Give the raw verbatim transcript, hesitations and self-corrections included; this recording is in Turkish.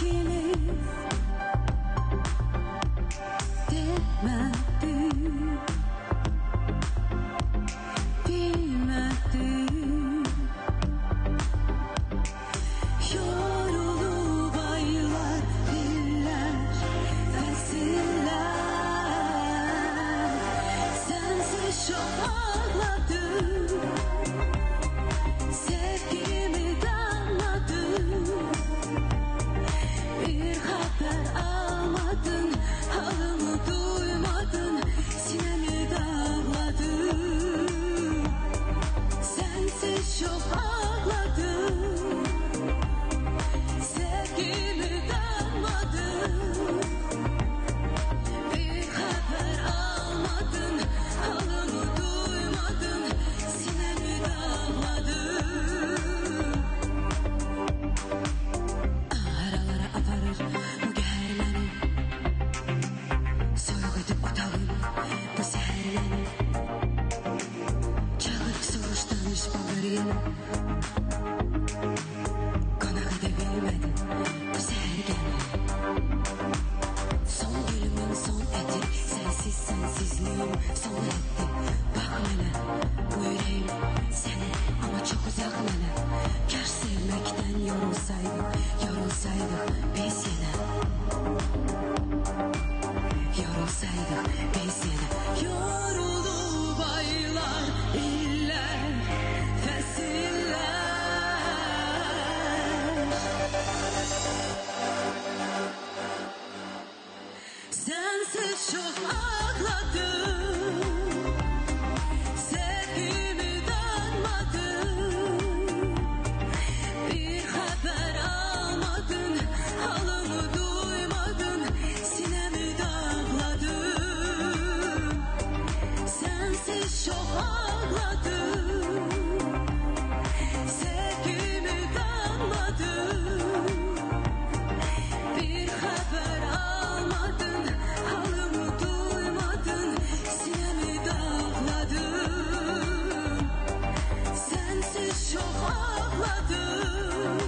ikimiz demedik, bilmedik. Yorulup aylar, diller, fesiller, sensiz çok ağladım, sevgimi damladım. Bir haber almadın, halımı duymadın, sinemi dağladın. Sensiz çok ağladım, sevgimi damladım. Bir haber almadın, halımı duymadın, sinemi dağladın. Aralara aparır bu geherleni, soyuq edip otağım bu seherleni. Çalıp soruşturmuş bağır yeni, konak edebilmedim bu sehergeni. Son gülümün son eti, sensiz sensizliğim son etti. Bak mənə, bu yüreğim seni ama çok uzak mənə. Kaş sevmekten yorulsaydık, yorulsaydık biz yine. Yorulsaydık biz yine. Yorulup aylar, iller, fesiller, sensiz çok ağladım, sevgimi damladım. Bir haber almadın, halımı duymadın, sinemi dağladın. Sensiz çok ağladım, sevgimi damladım. Bir haber almadın, halımı duymadın, sinemi dağladın. Sensiz çok ağladım,